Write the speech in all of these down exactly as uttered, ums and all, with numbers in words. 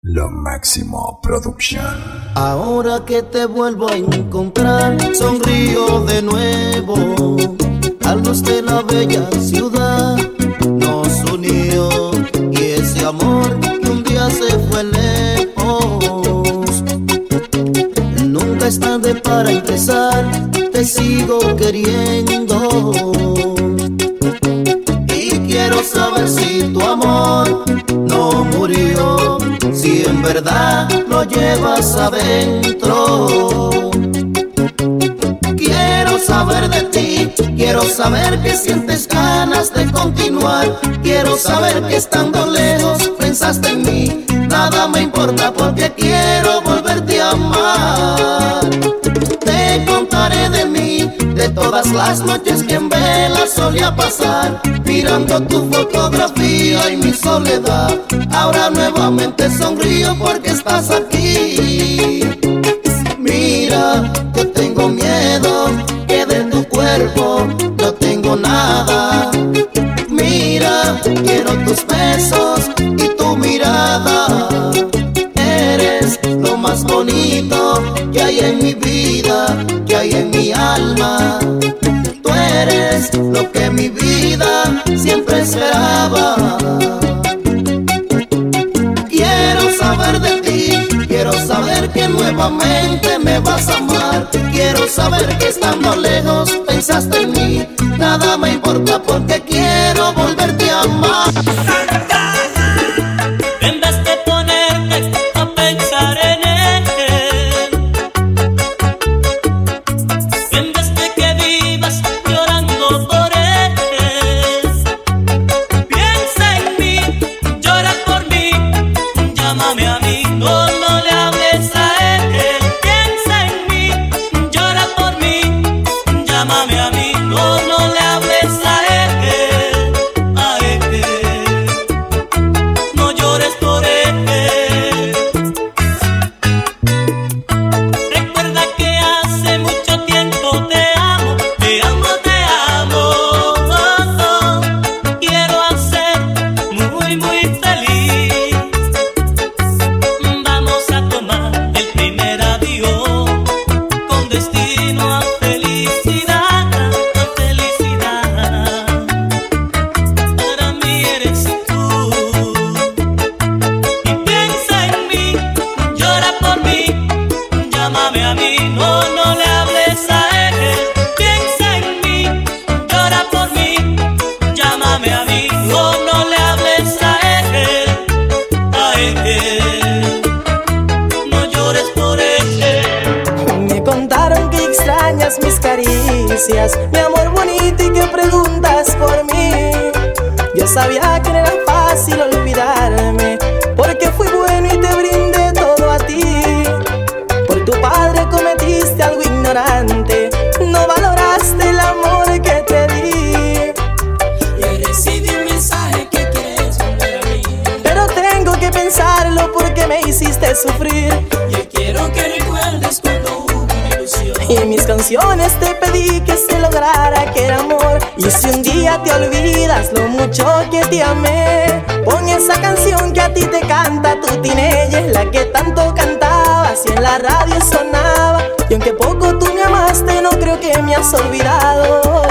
Lo Máximo Production. Ahora que te vuelvo a encontrar, sonrío de nuevo. A luz de la bella ciudad nos unió, y ese amor que un día se fue lejos. Nunca es tarde para empezar, te sigo queriendo. Y quiero saber si tu amor no murió, si en verdad lo llevas adentro. Quiero saber de ti, quiero saber que sientes ganas de continuar. Quiero saber que estando lejos pensaste en mí. Nada me importa porque quiero volverte a amar. Te contaré de mí, de todas las noches que en vela solía pasar, mirando tu fotografía y mi soledad. Ahora nuevamente sonrío porque estás aquí. Mira, yo tengo miedo que de tu cuerpo no tengo nada. Mira, quiero tus besos y tu mirada. Eres lo más bonito que hay en mi vida, que hay en mi alma. Tú eres lo que mi vida siempre esperaba. Quiero saber de ti, quiero saber que nuevamente me vas a amar. Quiero saber que estando lejos pensaste en mí. Nada me importa porque quiero volverte a amar. En vez de ponerte a pensar en él, en vez de que vivas llorando por él, piensa en mí, llora por mí, llámame a mí, no, no le hables a él. Piensa en mí, llora por mí, llámame a mí, no, no le hables a él, a él. No llores por él. Recuerda que hace mucho tiempo te amo, te amo, te amo. Oh, oh. Quiero hacer muy, muy feliz. Vamos a tomar el primer avión con destino a felicidad, a felicidad. Para mí eres tú. Y piensa en mí, llora por mí, llámame a mí, no, no le hables a él. Piensa en mí, llora por mí, llámame a mí, no, no le hables a él, a él. No llores por él. Me contaron que extrañas mis caricias, mi amor bonito, y que preguntas por mí. Yo sabía que no era fácil olvidarme, porque fui bueno y te brindé todo a ti. Por tu padre cometiste algo ignorante, no valoraste el amor que te di. Y recibí un mensaje que quieres volver a mí. Pero tengo que pensarlo porque me hiciste sufrir. Y quiero que recuerdes cuando hubo una ilusión. Y en mis canciones te pedí que se lograra aquel amor. Y si un día te olvidas lo mucho que te amé, pon esa canción que a ti te canta tu teenager, la que tanto cantabas y en la radio sonaba. Y aunque poco tú me amaste, no creo que me has olvidado.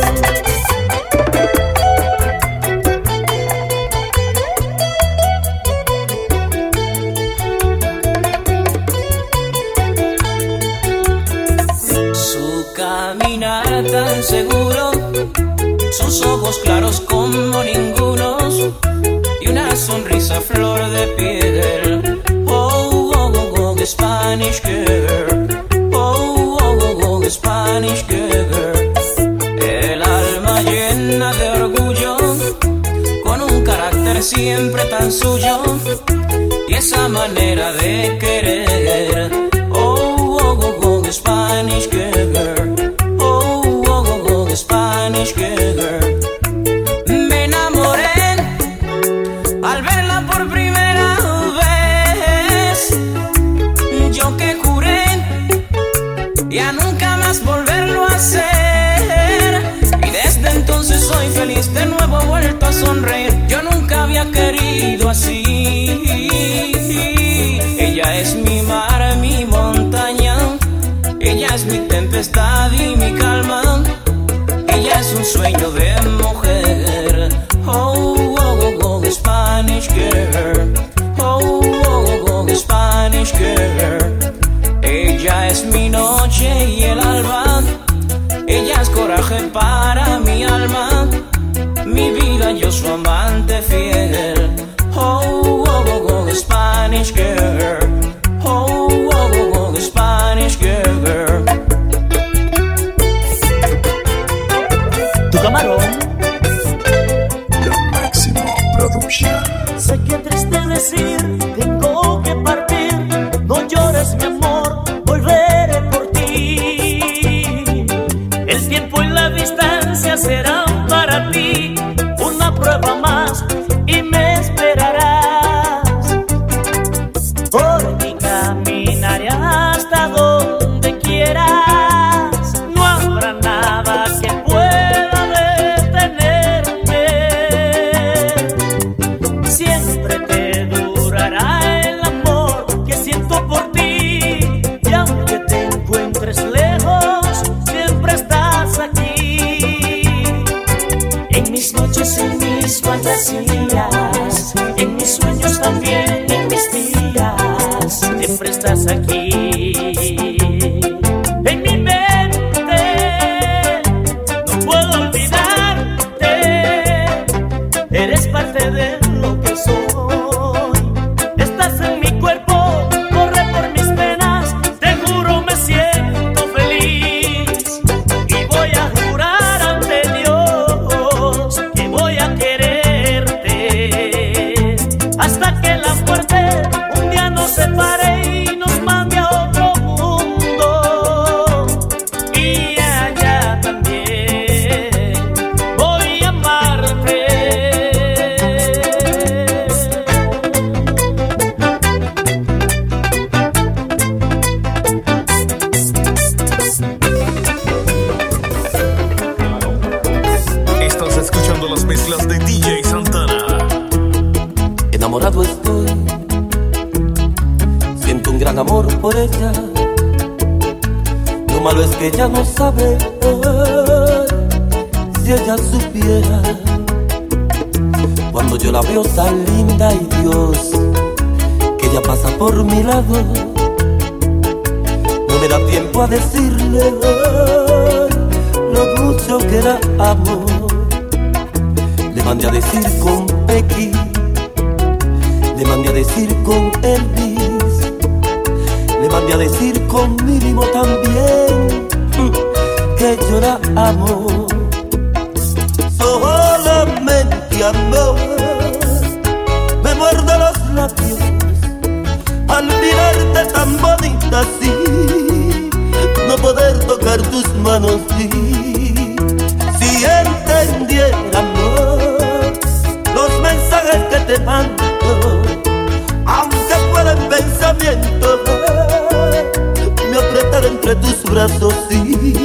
Su caminar tan seguro, sus ojos claros como ningunos, y una sonrisa flor de piel. Oh, oh, oh, oh, Spanish girl. Oh, oh, oh, oh, Spanish girl. El alma llena de orgullo, con un carácter siempre tan suyo, y esa manera de querer. Oh, oh, oh, oh, Spanish girl. Oh, oh, oh, oh, Spanish girl. Me enamoré al verla por primera vez. Yo que juré ya nunca más volverlo a hacer, y desde entonces soy feliz, de nuevo he vuelto a sonreír. Yo nunca había querido así. cuerpo corre por mis venas, te juro me siento feliz. Y voy a jurar ante Dios que voy a quererte hasta que la muerte un día nos separe y nos mande a otro mundo. Y allá también voy a amarte. Estás escuchando las mezclas de D J Santana. Enamorado estoy, siento un gran amor por ella. Lo malo es que ella no sabe. Si ella supiera, cuando yo la veo tan linda y Dios, que ella pasa por mi lado, no me da tiempo a decirle lo mucho que la amo. Le mandé a decir con Becky, le mandé a decir con Elvis, le mandé a decir con Mínimo también, que yo la amo. Solamente amor me muerde los labios al mirarte tan bonita así, no poder tocar tus manos y si entendiera amor los mensajes que te mando, aunque fuera en pensamiento, me apretaré entre tus brazos y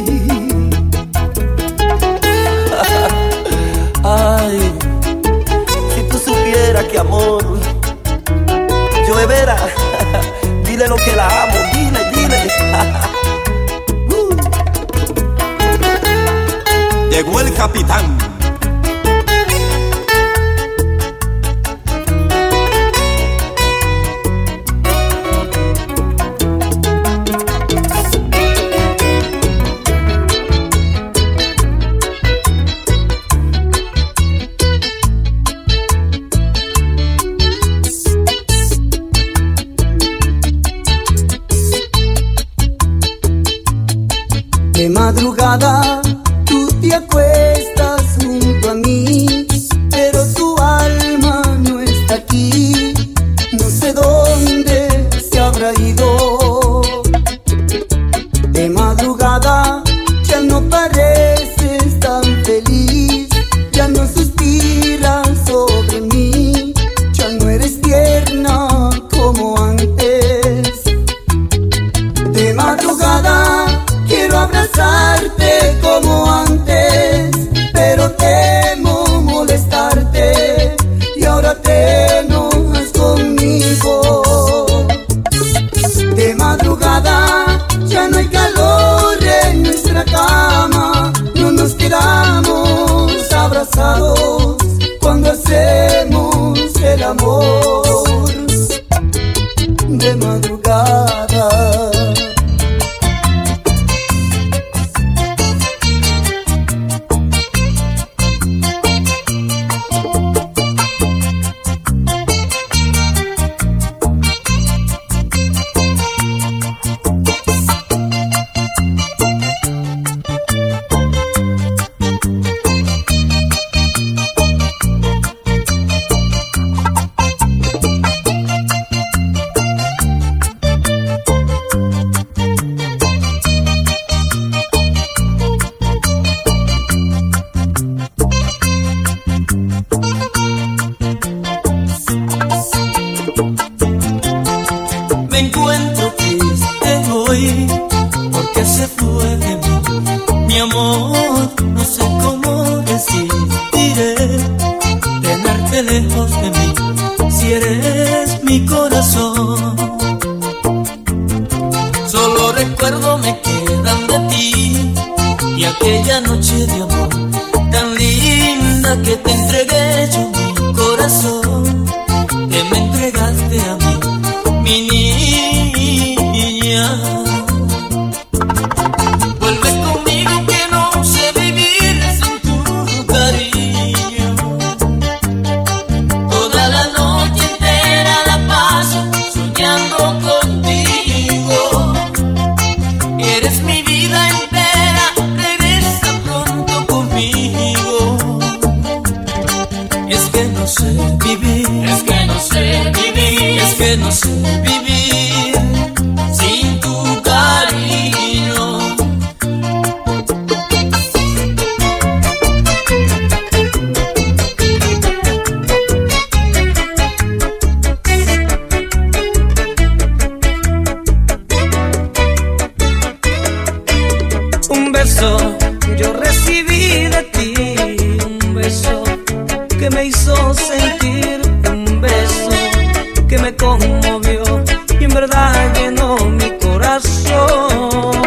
ay, si tú supieras que amor, yo de veras, dile lo que la amo, dile, dile. uh. Llegó el capitán. De madrugada tú te acuestas junto a mí, pero tu alma no está aquí, no sé dónde se habrá ido. De madrugada ya no pareces tan feliz, ya no suspiras sobre mí, ya no eres tierna como antes. De madrugada quiero abrazarte como antes, pero temo molestarte y ahora te enojas conmigo. De madrugada ya no hay calor en nuestra cama, no nos quedamos abrazados cuando hacemos el amor. De madrugada me encuentro triste hoy porque se fue de mí mi amor, no sé cómo resistiré tenerte lejos de mí si eres mi corazón. Solo recuerdo me quedan de ti y aquella noche de amor tan linda que te entregué yo mi corazón, que me entregaste a mí, mi niña. Vuelve conmigo que no sé vivir sin tu cariño. Toda la noche entera la paso soñando soñando contigo. Eres mi vida entera, regresa pronto conmigo. Es que no sé vivir, es que no sé vivir, es que no sé vivir sin tu cariño. Yo recibí de ti un beso que me hizo sentir, un beso que me conmovió y en verdad llenó mi corazón.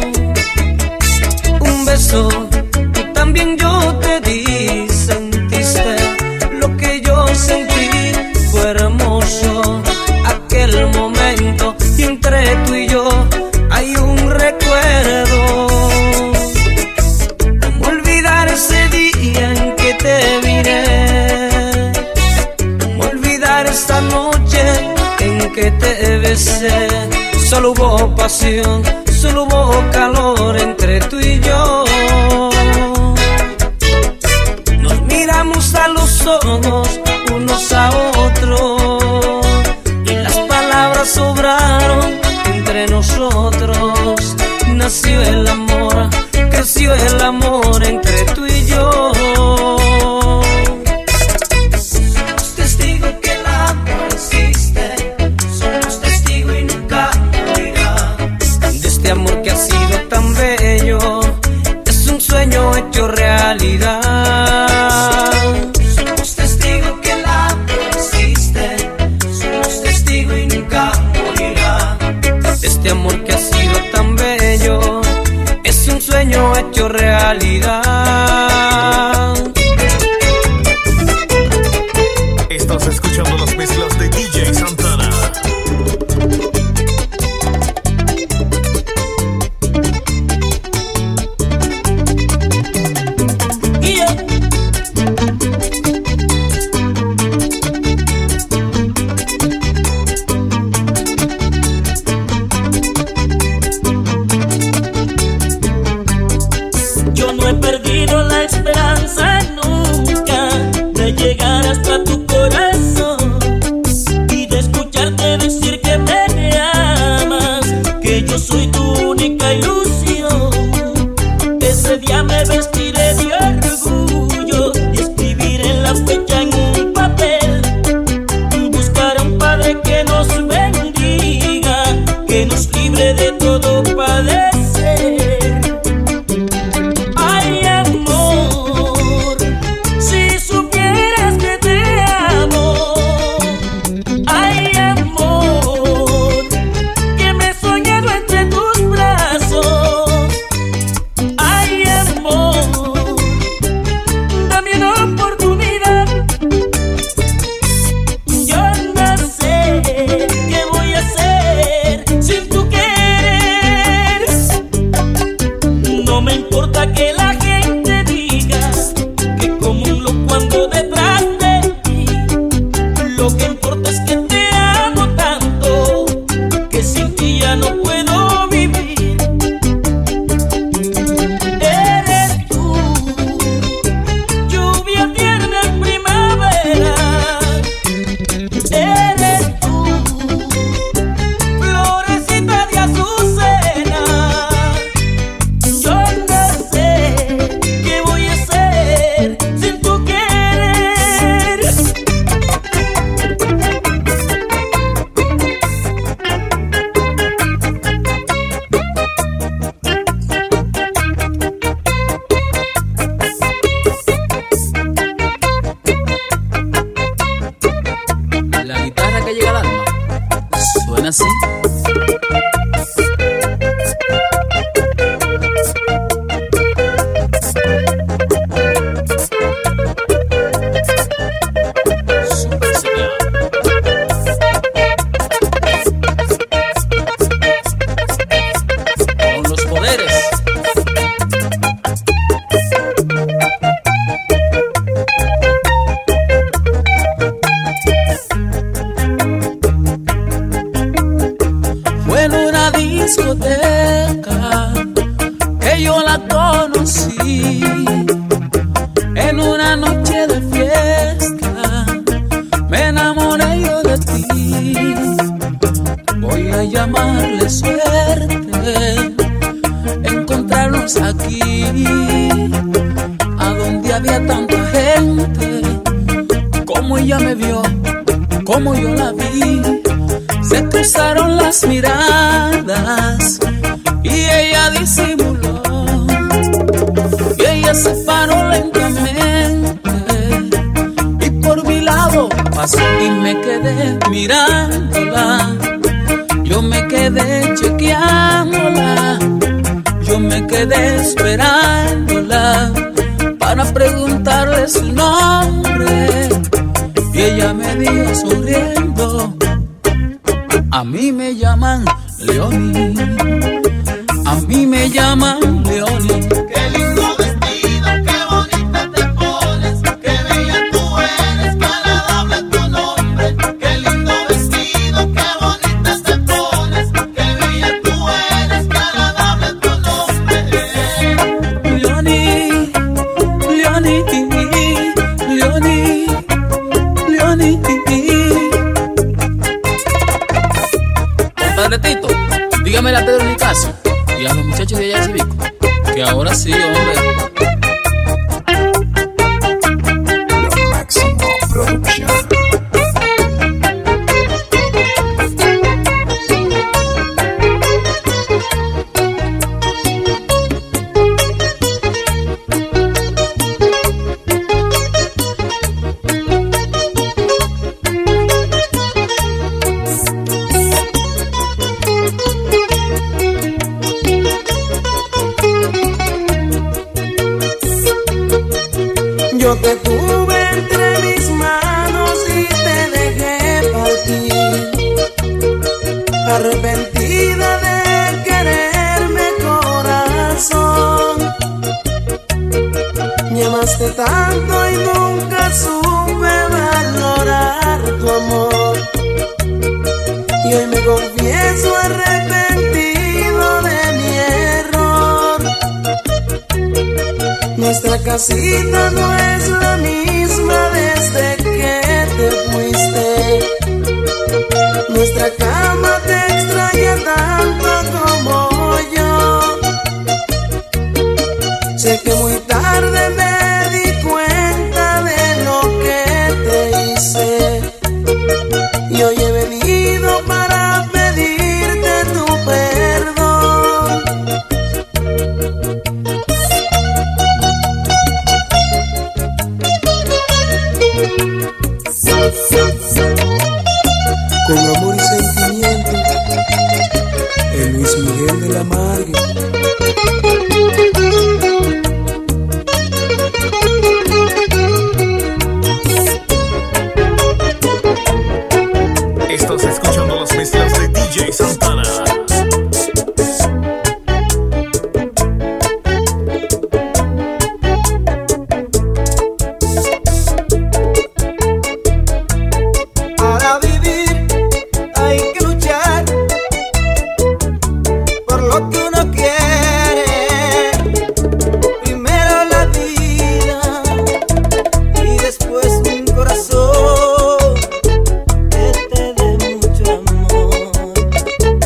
Un beso que también yo te di, sentiste lo que yo sentí, fue hermoso aquel momento y entre tú y yo hay un recuerdo. Ese día en que te miré, cómo olvidar esta noche en que te besé. Solo hubo pasión, solo hubo calor entre tú y yo. Nos miramos a los ojos unos a otros y las palabras sobraron entre nosotros. Nació el amor, creció el amor entre tú y yo. Somos testigos que el amor existe, somos testigos y nunca morirá. De este amor que ha sido tan bello, es un sueño hecho realidad. Somos testigos que el amor existe, somos testigos y nunca morirá. De este amor que ha sido tan bello, es un sueño hecho realidad. Estás escuchando las mezclas de D J Santana. Yeah. Yo no he perdido la esperanza nunca de llegar hasta tu corazón y de escucharte decir que me amas, que yo soy tu única ilusión. Ese día me vestiré de orgullo y escribiré la fecha en un papel. Buscaré un padre que nos bendiga, que nos libre de todo padecer. así. Con los poderes. discoteca que yo la conocí en una noche de fiesta. Me enamoré yo de ti. Voy a llamarle suerte encontrarnos aquí, a donde había tanta gente. Como ella me vio, como yo la vi, se cruzaron las miradas y ella disimuló, y ella se paró lentamente y por mi lado pasó y me quedé mirándola. Yo me quedé chequeándola, yo me quedé esperándola para preguntarle su nombre, y ella me dijo sonriendo: a mí me llaman Leoni, a mí me llaman Leoni. Qué lindo vestido, qué bonita te pones, qué bella tú eres, qué agradable tu nombre. Qué lindo vestido, qué bonita te pones, qué bella tú eres, qué agradable tu nombre. Leoni, Leoni, Leoni, Leoni. Padre Tito, dígame a Pedro Nicasio y a los muchachos de allá de Civico que ahora sí, hombre. Lo Máximo Producción. Yo te tuve entre mis manos y te dejé partir, arrepentida de quererme, corazón. Me amaste tanto y nunca supe valorar tu amor, y hoy me confieso arrepentido de mi error. Nuestra casita no es la misma desde que te fuiste. Nuestra cama te extraña tanto como yo. Sé que muy tarde me di cuenta de lo que te hice, y hoy he venido para pedirte tu perdón. Con amor y sentimiento, el Luis Miguel de la Margue. Estás escuchando las mezclas de D J Santana. Para vivir hay que luchar por lo que uno quiere. Primero la vida y después un corazón que te dé mucho amor.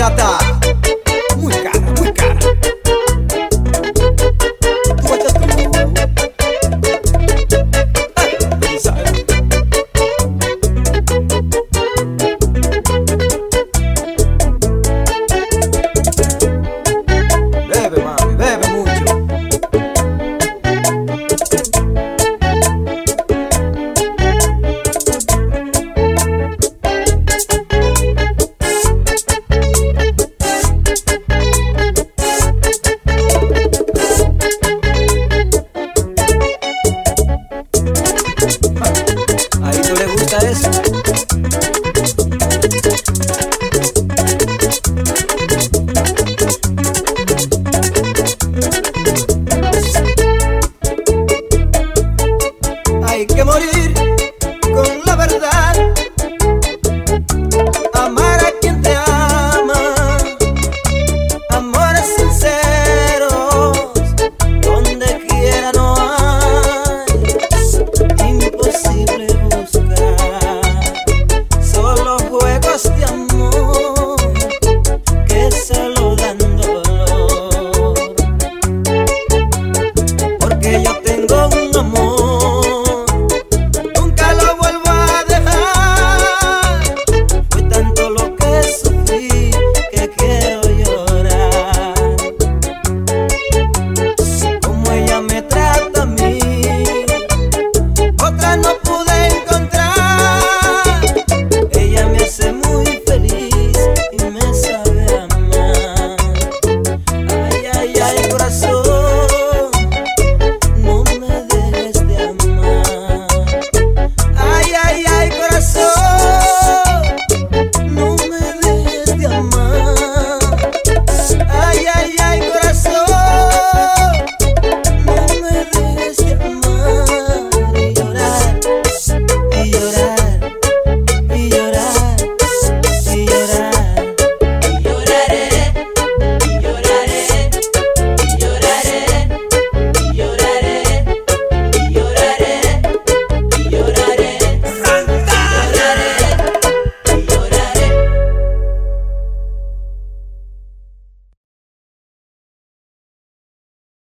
bachata.